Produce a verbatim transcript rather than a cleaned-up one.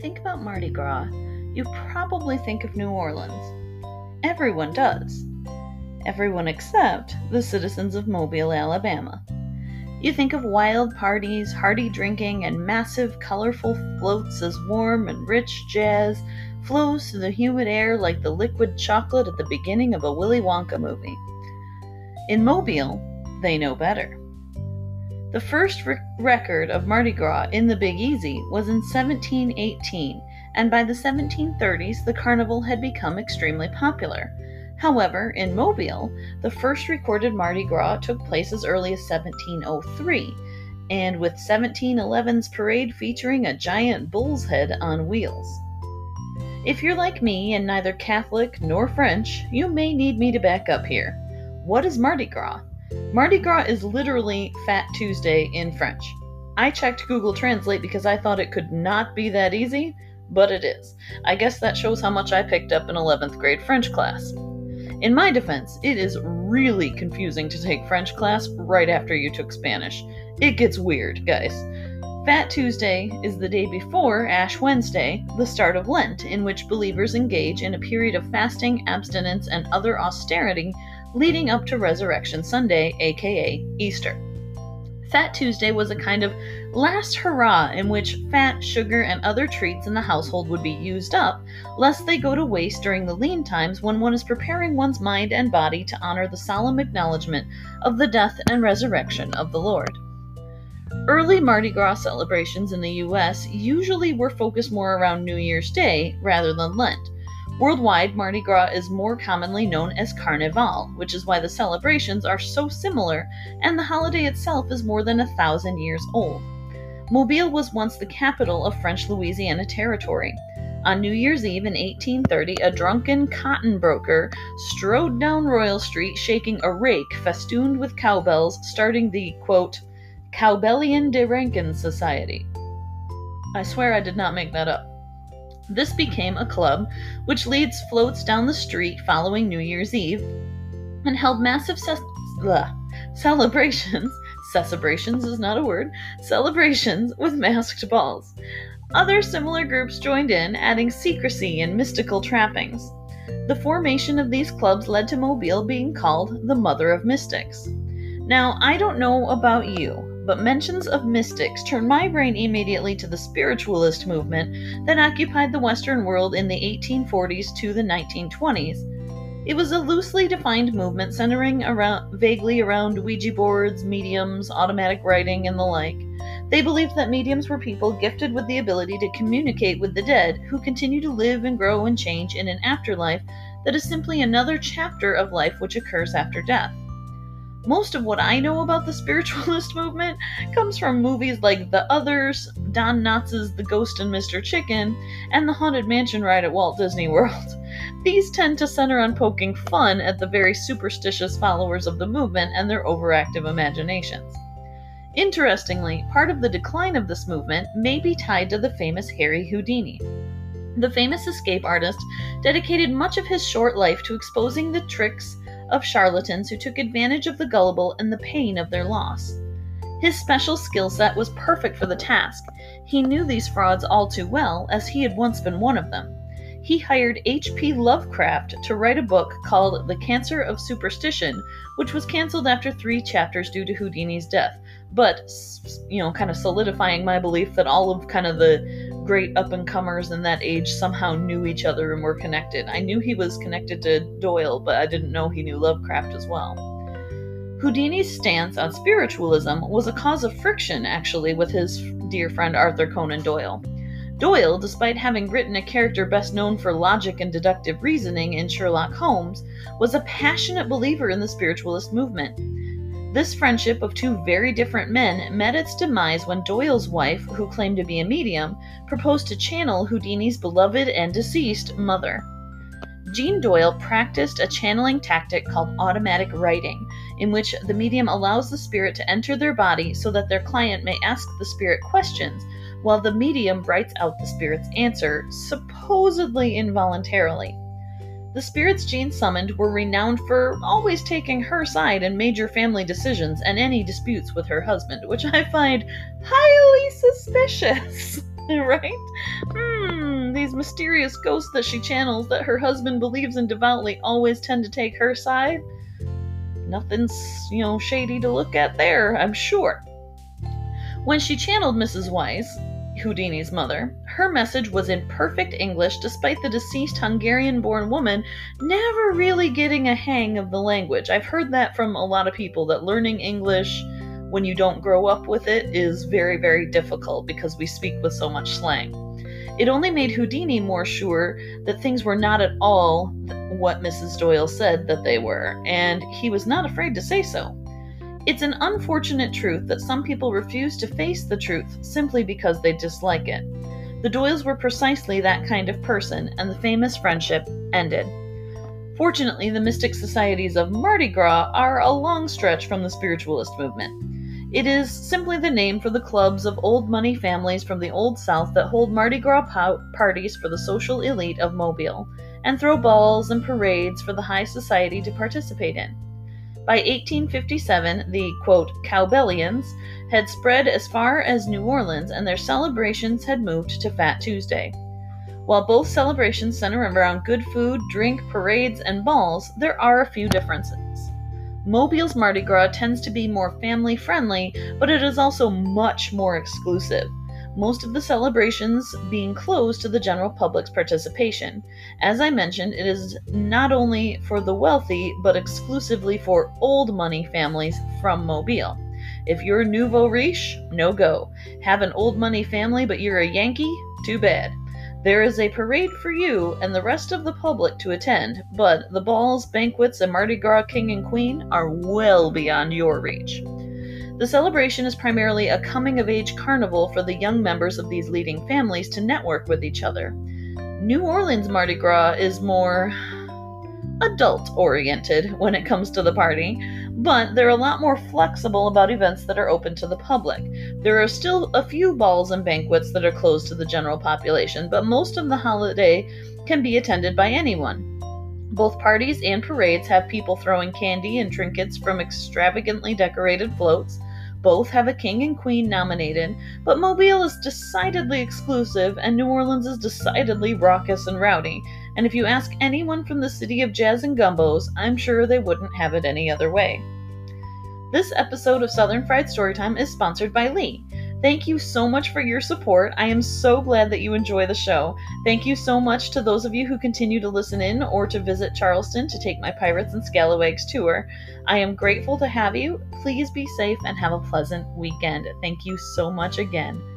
think about Mardi Gras, you probably think of New Orleans. Everyone does. Everyone except the citizens of Mobile, Alabama. You think of wild parties, hearty drinking, and massive, colorful floats as warm and rich jazz flows through the humid air like the liquid chocolate at the beginning of a Willy Wonka movie. In Mobile, they know better. The first re- record of Mardi Gras in the Big Easy was in seventeen eighteen, and by the seventeen thirties, the carnival had become extremely popular. However, in Mobile, the first recorded Mardi Gras took place as early as seventeen oh three, and with seventeen eleven's parade featuring a giant bull's head on wheels. If you're like me and neither Catholic nor French, you may need me to back up here. What is Mardi Gras? Mardi Gras is literally Fat Tuesday in French. I checked Google Translate because I thought it could not be that easy, but it is. I guess that shows how much I picked up in eleventh grade French class. In my defense, it is really confusing to take French class right after you took Spanish. It gets weird, guys. Fat Tuesday is the day before Ash Wednesday, the start of Lent, in which believers engage in a period of fasting, abstinence, and other austerity leading up to Resurrection Sunday, aka Easter. Fat Tuesday was a kind of last hurrah in which fat, sugar, and other treats in the household would be used up, lest they go to waste during the lean times when one is preparing one's mind and body to honor the solemn acknowledgement of the death and resurrection of the Lord. Early Mardi Gras celebrations in the U S usually were focused more around New Year's Day rather than Lent. Worldwide, Mardi Gras is more commonly known as Carnival, which is why the celebrations are so similar, and the holiday itself is more than a thousand years old. Mobile was once the capital of French Louisiana Territory. On New Year's Eve in eighteen thirty, a drunken cotton broker strode down Royal Street shaking a rake festooned with cowbells, starting the, quote, Cowbellion de Rankin Society. I swear I did not make that up. This became a club which leads floats down the street following New Year's Eve and held massive ce- bleh, celebrations, celebrations is not a word, celebrations with masked balls. Other similar groups joined in, adding secrecy and mystical trappings. The formation of these clubs led to Mobile being called the Mother of Mystics. Now, I don't know about you, but mentions of mystics turn my brain immediately to the spiritualist movement that occupied the Western world in the eighteen forties to the nineteen twenties. It was a loosely defined movement centering around, vaguely around Ouija boards, mediums, automatic writing, and the like. They believed that mediums were people gifted with the ability to communicate with the dead, who continue to live and grow and change in an afterlife that is simply another chapter of life which occurs after death. Most of what I know about the spiritualist movement comes from movies like The Others, Don Knotts' The Ghost and Mister Chicken, and The Haunted Mansion ride at Walt Disney World. These tend to center on poking fun at the very superstitious followers of the movement and their overactive imaginations. Interestingly, part of the decline of this movement may be tied to the famous Harry Houdini. The famous escape artist dedicated much of his short life to exposing the tricks of charlatans who took advantage of the gullible and the pain of their loss. His special skill set was perfect for the task. He knew these frauds all too well, as he had once been one of them. He hired H P Lovecraft to write a book called The Cancer of Superstition, which was canceled after three chapters due to Houdini's death, but, you know, kind of solidifying my belief that all of kind of the great up-and-comers in that age somehow knew each other and were connected. I knew he was connected to Doyle, but I didn't know he knew Lovecraft as well. Houdini's stance on spiritualism was a cause of friction, actually, with his dear friend Arthur Conan Doyle. Doyle, despite having written a character best known for logic and deductive reasoning in Sherlock Holmes, was a passionate believer in the spiritualist movement. This friendship of two very different men met its demise when Doyle's wife, who claimed to be a medium, proposed to channel Houdini's beloved and deceased mother. Jean Doyle practiced a channeling tactic called automatic writing, in which the medium allows the spirit to enter their body so that their client may ask the spirit questions, while the medium writes out the spirit's answer, supposedly involuntarily. The spirits Jean summoned were renowned for always taking her side in major family decisions and any disputes with her husband, which I find highly suspicious, right? Hmm, these mysterious ghosts that she channels that her husband believes in devoutly always tend to take her side. Nothing's, you know, shady to look at there, I'm sure. When she channeled Missus Weiss, Houdini's mother, her message was in perfect English despite the deceased Hungarian-born woman never really getting a hang of the language. I've heard that from a lot of people, that learning English when you don't grow up with it is very, very difficult because we speak with so much slang. It only made Houdini more sure that things were not at all what Missus Doyle said that they were, and he was not afraid to say so. It's an unfortunate truth that some people refuse to face the truth simply because they dislike it. The Doyles were precisely that kind of person, and the famous friendship ended. Fortunately, the mystic societies of Mardi Gras are a long stretch from the spiritualist movement. It is simply the name for the clubs of old money families from the Old South that hold Mardi Gras pow- parties for the social elite of Mobile, and throw balls and parades for the high society to participate in. By eighteen fifty-seven, the, quote, Cowbellions had spread as far as New Orleans, and their celebrations had moved to Fat Tuesday. While both celebrations center around good food, drink, parades, and balls, there are a few differences. Mobile's Mardi Gras tends to be more family-friendly, but it is also much more exclusive, most of the celebrations being closed to the general public's participation. As I mentioned, it is not only for the wealthy, but exclusively for old money families from Mobile. If you're nouveau riche, no go. Have an old money family, but you're a Yankee? Too bad. There is a parade for you and the rest of the public to attend, but the balls, banquets, and Mardi Gras King and Queen are well beyond your reach. The celebration is primarily a coming-of-age carnival for the young members of these leading families to network with each other. New Orleans Mardi Gras is more adult-oriented when it comes to the party, but they're a lot more flexible about events that are open to the public. There are still a few balls and banquets that are closed to the general population, but most of the holiday can be attended by anyone. Both parties and parades have people throwing candy and trinkets from extravagantly decorated floats. Both have a king and queen nominated, but Mobile is decidedly exclusive and New Orleans is decidedly raucous and rowdy. And if you ask anyone from the city of jazz and gumbos, I'm sure they wouldn't have it any other way. This episode of Southern Fried Storytime is sponsored by Lee. Thank you so much for your support. I am so glad that you enjoy the show. Thank you so much to those of you who continue to listen in or to visit Charleston to take my Pirates and Scalawags tour. I am grateful to have you. Please be safe and have a pleasant weekend. Thank you so much again.